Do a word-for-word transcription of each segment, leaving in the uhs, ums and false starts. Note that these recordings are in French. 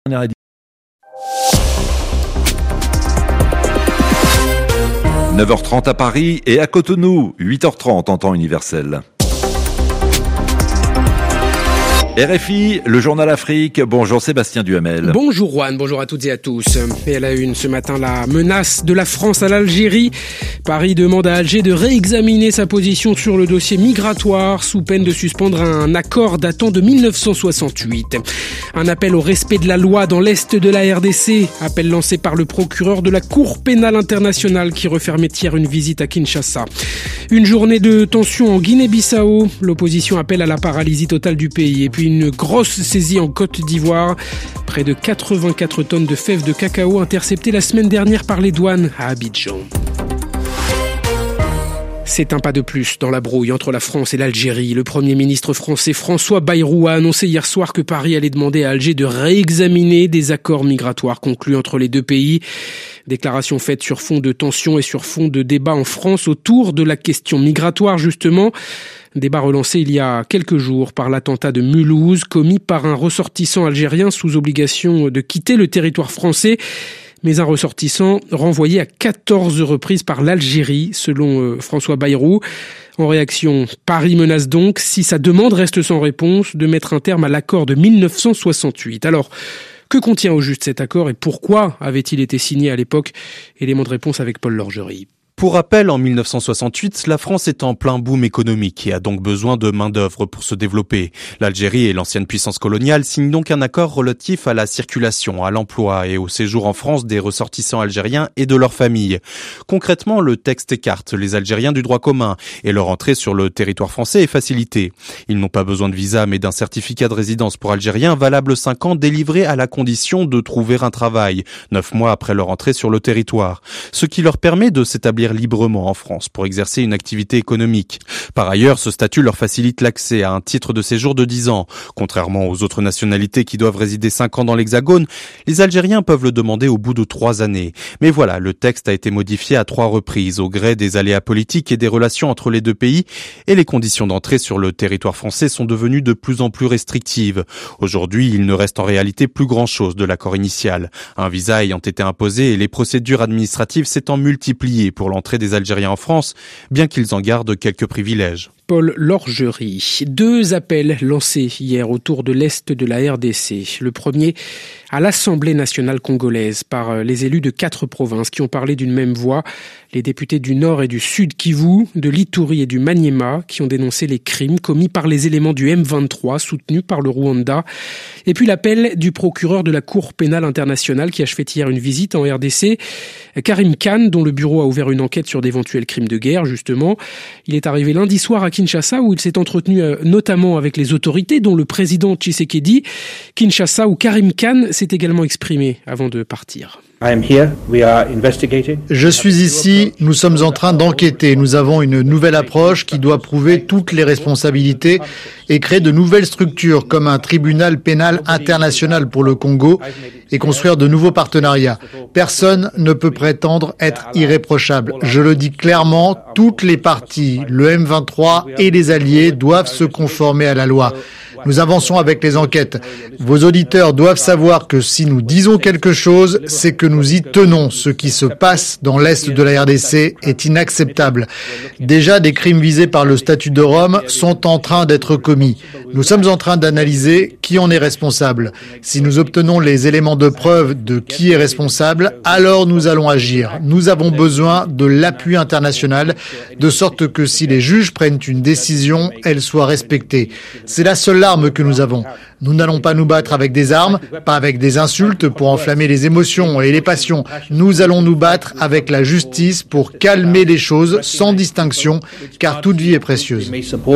neuf heures trente à Paris et à Cotonou, huit heures trente en temps universel. R F I, le journal Afrique. Bonjour Sébastien Duhamel. Bonjour Juan, bonjour à toutes et à tous. Et à la une ce matin, la menace de la France à l'Algérie. Paris demande à Alger de réexaminer sa position sur le dossier migratoire sous peine de suspendre un accord datant de mille neuf cent soixante-huit. Un appel au respect de la loi dans l'est de la R D C. Appel lancé par le procureur de la Cour pénale internationale qui refermait hier une visite à Kinshasa. Une journée de tension en Guinée-Bissau. L'opposition appelle à la paralysie totale du pays. Et puis une grosse saisie en Côte d'Ivoire. Près de quatre-vingt-quatre tonnes de fèves de cacao interceptées la semaine dernière par les douanes à Abidjan. C'est un pas de plus dans la brouille entre la France et l'Algérie. Le Premier ministre français François Bayrou a annoncé hier soir que Paris allait demander à Alger de réexaminer des accords migratoires conclus entre les deux pays. Déclaration faite sur fond de tension et sur fond de débat en France autour de la question migratoire justement. Débat relancé il y a quelques jours par l'attentat de Mulhouse commis par un ressortissant algérien sous obligation de quitter le territoire français. Mais un ressortissant renvoyé à quatorze reprises par l'Algérie, selon François Bayrou. En réaction, Paris menace donc, si sa demande reste sans réponse, de mettre un terme à l'accord de mille neuf cent soixante-huit. Alors, que contient au juste cet accord et pourquoi avait-il été signé à l'époque? Élément de réponse avec Paul Lorgerie. Pour rappel, en mille neuf cent soixante-huit, la France est en plein boom économique et a donc besoin de main-d'œuvre pour se développer. L'Algérie et l'ancienne puissance coloniale signent donc un accord relatif à la circulation, à l'emploi et au séjour en France des ressortissants algériens et de leurs familles. Concrètement, le texte écarte les Algériens du droit commun et leur entrée sur le territoire français est facilitée. Ils n'ont pas besoin de visa mais d'un certificat de résidence pour Algériens valable cinq ans délivré à la condition de trouver un travail, neuf mois après leur entrée sur le territoire. Ce qui leur permet de s'établir librement en France pour exercer une activité économique. Par ailleurs, ce statut leur facilite l'accès à un titre de séjour de dix ans. Contrairement aux autres nationalités qui doivent résider cinq ans dans l'Hexagone, les Algériens peuvent le demander au bout de trois années. Mais voilà, le texte a été modifié à trois reprises au gré des aléas politiques et des relations entre les deux pays et les conditions d'entrée sur le territoire français sont devenues de plus en plus restrictives. Aujourd'hui, il ne reste en réalité plus grand-chose de l'accord initial. Un visa ayant été imposé et les procédures administratives s'étant multipliées pour l'entrée des Algériens en France, bien qu'ils en gardent quelques privilèges. Paul Lorgerie. Deux appels lancés hier autour de l'Est de la R D C. Le premier à l'Assemblée nationale congolaise par les élus de quatre provinces qui ont parlé d'une même voix. Les députés du Nord et du Sud Kivu, de l'Ituri et du Maniema qui ont dénoncé les crimes commis par les éléments du M vingt-trois soutenus par le Rwanda. Et puis l'appel du procureur de la Cour pénale internationale qui a fait hier une visite en R D C. Karim Khan, dont le bureau a ouvert une enquête sur d'éventuels crimes de guerre, justement. Il est arrivé lundi soir à Kinshasa où il s'est entretenu notamment avec les autorités, dont le président Tshisekedi. Kinshasa où Karim Khan s'est également exprimé avant de partir. Je suis ici, nous sommes en train d'enquêter. Nous avons une nouvelle approche qui doit prouver toutes les responsabilités et créer de nouvelles structures comme un tribunal pénal international pour le Congo et construire de nouveaux partenariats. Personne ne peut prétendre être irréprochable. Je le dis clairement, toutes les parties, le M vingt-trois et les alliés doivent se conformer à la loi. Nous avançons avec les enquêtes. Vos auditeurs doivent savoir que si nous disons quelque chose, c'est que nous y tenons. Ce qui se passe dans l'Est de la R D C est inacceptable. Déjà, des crimes visés par le statut de Rome sont en train d'être commis. Nous sommes en train d'analyser qui en est responsable. Si nous obtenons les éléments de preuve de qui est responsable, alors nous allons agir. Nous avons besoin de l'appui international, de sorte que si les juges prennent une décision, elle soit respectée. C'est la seule arme que nous avons. Nous n'allons pas nous battre avec des armes, pas avec des insultes pour enflammer les émotions et les passions. Nous allons nous battre avec la justice pour calmer les choses sans distinction, car toute vie est précieuse.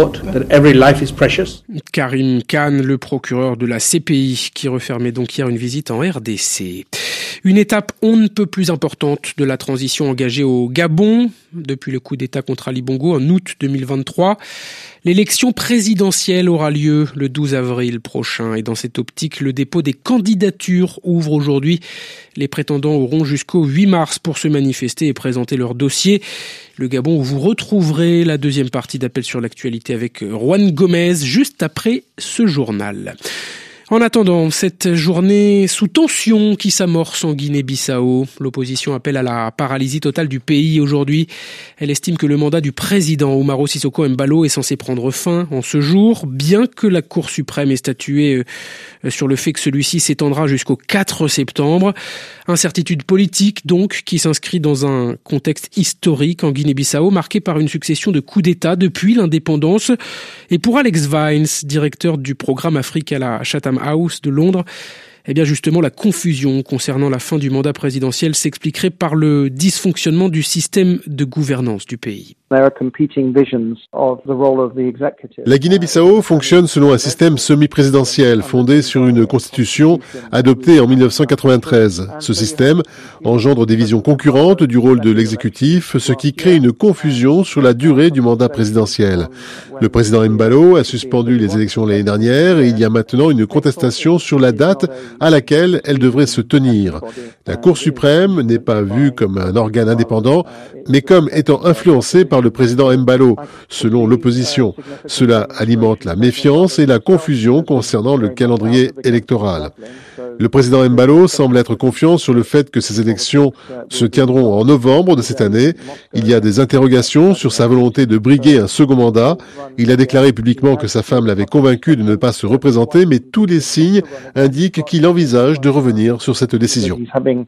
Karim Khan, le procureur de la C P I, qui refermait donc hier une visite en R D C. Une étape on ne peut plus importante de la transition engagée au Gabon depuis le coup d'État contre Ali Bongo en août deux mille vingt-trois. L'élection présidentielle aura lieu le douze avril prochain et dans cette optique, le dépôt des candidatures ouvre aujourd'hui. Les prétendants auront jusqu'au huit mars pour se manifester et présenter leur dossier. Le Gabon où vous retrouverez la deuxième partie d'Appel sur l'actualité avec Juan Gomez juste après ce journal. En attendant, cette journée sous tension qui s'amorce en Guinée-Bissau, l'opposition appelle à la paralysie totale du pays aujourd'hui. Elle estime que le mandat du président Umaro Sissoco Embalo est censé prendre fin en ce jour, bien que la Cour suprême ait statué sur le fait que celui-ci s'étendra jusqu'au quatre septembre. Incertitude politique donc qui s'inscrit dans un contexte historique en Guinée-Bissau, marqué par une succession de coups d'État depuis l'indépendance. Et pour Alex Vines, directeur du programme Afrique à la Chatham House de Londres, eh bien justement la confusion concernant la fin du mandat présidentiel s'expliquerait par le dysfonctionnement du système de gouvernance du pays. La Guinée-Bissau fonctionne selon un système semi-présidentiel fondé sur une constitution adoptée en dix-neuf cent quatre-vingt-treize. Ce système engendre des visions concurrentes du rôle de l'exécutif, ce qui crée une confusion sur la durée du mandat présidentiel. Le président Embalo a suspendu les élections l'année dernière et il y a maintenant une contestation sur la date à laquelle elles devraient se tenir. La Cour suprême n'est pas vue comme un organe indépendant, mais comme étant influencée par le président Embalo, selon l'opposition. Cela alimente la méfiance et la confusion concernant le calendrier électoral. Le président Embalo semble être confiant sur le fait que ces élections se tiendront en novembre de cette année. Il y a des interrogations sur sa volonté de briguer un second mandat. Il a déclaré publiquement que sa femme l'avait convaincu de ne pas se représenter, mais tous les signes indiquent qu'il envisage de revenir sur cette décision.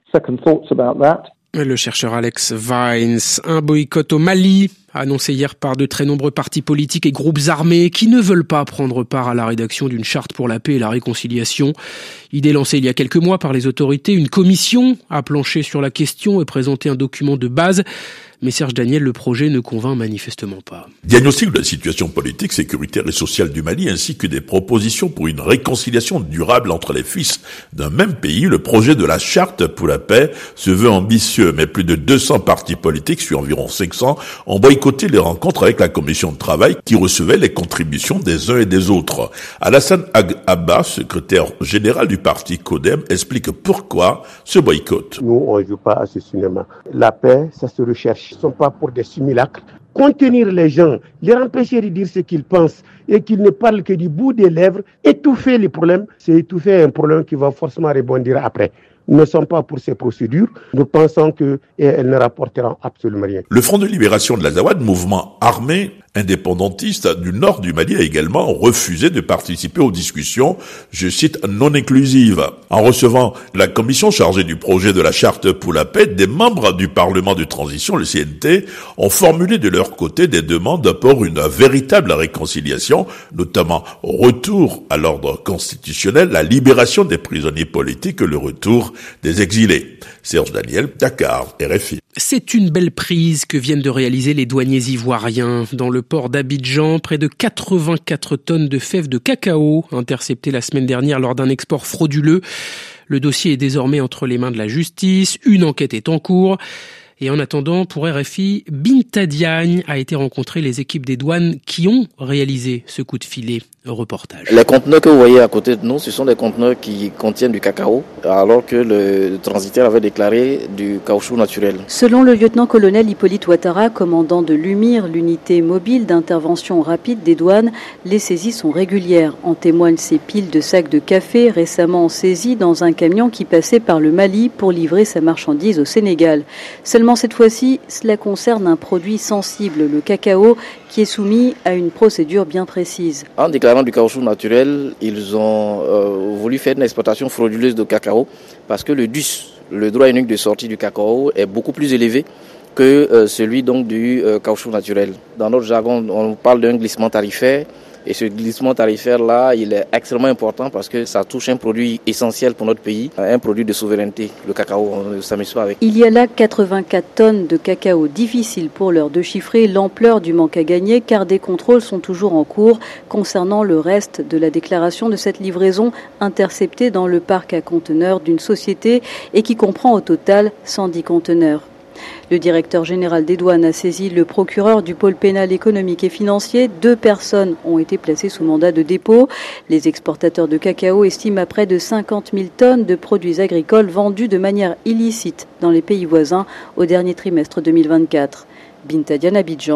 Le chercheur Alex Vines, un boycott au Mali, annoncé hier par de très nombreux partis politiques et groupes armés qui ne veulent pas prendre part à la rédaction d'une charte pour la paix et la réconciliation. Idée lancée il y a quelques mois par les autorités, une commission a planché sur la question et présenté un document de base. Mais Serge Daniel, le projet ne convainc manifestement pas. Diagnostic de la situation politique, sécuritaire et sociale du Mali, ainsi que des propositions pour une réconciliation durable entre les fils d'un même pays. Le projet de la charte pour la paix se veut ambitieux, mais plus de deux cents partis politiques, sur environ cinq cents, ont boycotté les rencontres avec la commission de travail qui recevait les contributions des uns et des autres. Alassane Abba, secrétaire général du parti CODEM, explique pourquoi ce boycott. Nous, on ne joue pas à ce cinéma. La paix, ça se recherche. Ils ne sont pas pour des simulacres. Contenir les gens, les empêcher de dire ce qu'ils pensent et qu'ils ne parlent que du bout des lèvres, étouffer les problèmes, c'est étouffer un problème qui va forcément rebondir après. Nous ne sommes pas pour ces procédures. Nous pensons qu'elles ne rapporteront absolument rien. Le Front de libération de l'Azawad, mouvement armé indépendantiste du nord du Mali, a également refusé de participer aux discussions, je cite, non inclusives. En recevant la commission chargée du projet de la charte pour la paix, des membres du Parlement de transition, le C N T, ont formulé de leur côté des demandes pour une véritable réconciliation, notamment retour à l'ordre constitutionnel, la libération des prisonniers politiques, le retour des exilés. Serge Daniel, Dakar, R F I. C'est une belle prise que viennent de réaliser les douaniers ivoiriens. Dans le port d'Abidjan, près de quatre-vingt-quatre tonnes de fèves de cacao interceptées la semaine dernière lors d'un export frauduleux. Le dossier est désormais entre les mains de la justice. Une enquête est en cours. Et en attendant, pour R F I, Binta Diagne a été rencontrer les équipes des douanes qui ont réalisé ce coup de filet. Reportage. Les conteneurs que vous voyez à côté de nous, ce sont des conteneurs qui contiennent du cacao, alors que le transitaire avait déclaré du caoutchouc naturel. Selon le lieutenant-colonel Hippolyte Ouattara, commandant de l'U M I R, l'unité mobile d'intervention rapide des douanes, les saisies sont régulières. En témoignent ces piles de sacs de café récemment saisies dans un camion qui passait par le Mali pour livrer sa marchandise au Sénégal. Seulement cette fois-ci, cela concerne un produit sensible, le cacao, qui est soumis à une procédure bien précise. En déclarant du caoutchouc naturel, ils ont euh, voulu faire une exploitation frauduleuse de cacao parce que le D U S, le droit unique de sortie du cacao, est beaucoup plus élevé que euh, celui donc du euh, caoutchouc naturel. Dans notre jargon, on parle d'un glissement tarifaire. Et ce glissement tarifaire-là, il est extrêmement important parce que ça touche un produit essentiel pour notre pays, un produit de souveraineté, le cacao, on ne s'amuse pas avec. Il y a là quatre-vingt-quatre tonnes de cacao. Difficile pour l'heure de chiffrer l'ampleur du manque à gagner car des contrôles sont toujours en cours concernant le reste de la déclaration de cette livraison interceptée dans le parc à conteneurs d'une société et qui comprend au total cent dix conteneurs. Le directeur général des douanes a saisi le procureur du pôle pénal économique et financier. Deux personnes ont été placées sous mandat de dépôt. Les exportateurs de cacao estiment à près de cinquante mille tonnes de produits agricoles vendus de manière illicite dans les pays voisins au dernier trimestre deux mille vingt-quatre. Binta Diagne, Abidjan,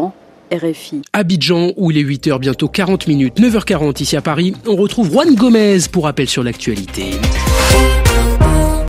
R F I. Abidjan, où il est huit heures, bientôt quarante minutes, neuf heures quarante ici à Paris. On retrouve Juan Gomez pour rappel sur l'actualité.